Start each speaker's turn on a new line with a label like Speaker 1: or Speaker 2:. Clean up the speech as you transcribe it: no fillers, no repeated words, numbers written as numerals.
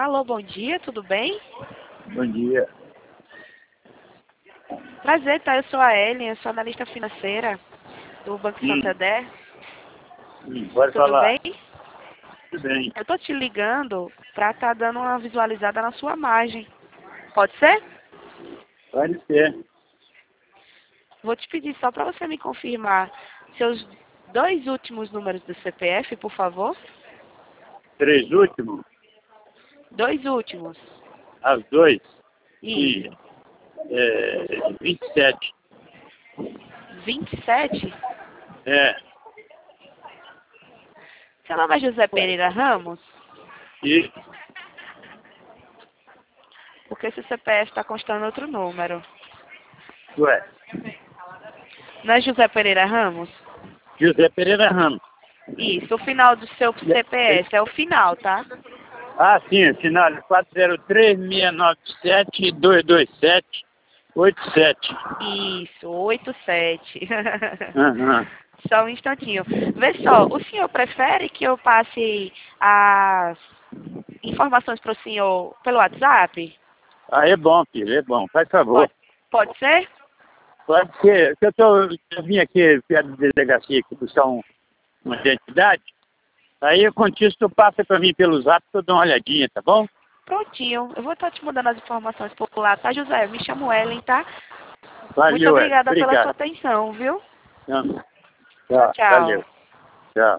Speaker 1: Alô, bom dia, tudo bem?
Speaker 2: Bom dia.
Speaker 1: Prazer, tá? Eu sou a Ellen, eu sou analista financeira do Banco Santander.
Speaker 2: Pode
Speaker 1: Tudo
Speaker 2: falar.
Speaker 1: bem?
Speaker 2: Tudo bem.
Speaker 1: Eu tô te ligando pra tá dando uma visualizada na sua margem. Pode ser?
Speaker 2: Pode ser.
Speaker 1: Vou te pedir só pra você me confirmar seus dois últimos números do CPF, por favor.
Speaker 2: 3 últimos?
Speaker 1: Dois últimos.
Speaker 2: As 2?
Speaker 1: Isso.
Speaker 2: 27.
Speaker 1: 27?
Speaker 2: É.
Speaker 1: Seu nome é José Pereira Ramos?
Speaker 2: E
Speaker 1: Porque esse CPF está constando outro número.
Speaker 2: ué,
Speaker 1: Não é José Pereira Ramos?
Speaker 2: José Pereira Ramos.
Speaker 1: Isso, o final do seu CPF é o final, tá?
Speaker 2: Ah, sim, sinal 403-697-227-87.
Speaker 1: Isso, 87.
Speaker 2: Aham.
Speaker 1: Só um instantinho. Vê só, o senhor prefere que eu passe as informações para o senhor pelo WhatsApp?
Speaker 2: Ah, é bom, filho, é bom. Faz favor.
Speaker 1: Pode ser?
Speaker 2: Pode ser. Eu vim aqui perto da delegacia aqui buscar uma identidade. Aí, quando isso, tu passa para mim pelo zap que eu dou uma olhadinha, tá bom?
Speaker 1: Prontinho. Eu vou estar te mandando as informações por lá, tá, José? Me chamo Ellen, tá? Muito
Speaker 2: Valeu, Ed.
Speaker 1: obrigada pela sua
Speaker 2: Obrigado.
Speaker 1: atenção, viu?
Speaker 2: Então,
Speaker 1: Tchau,
Speaker 2: tá,
Speaker 1: tchau.
Speaker 2: valeu. Tchau.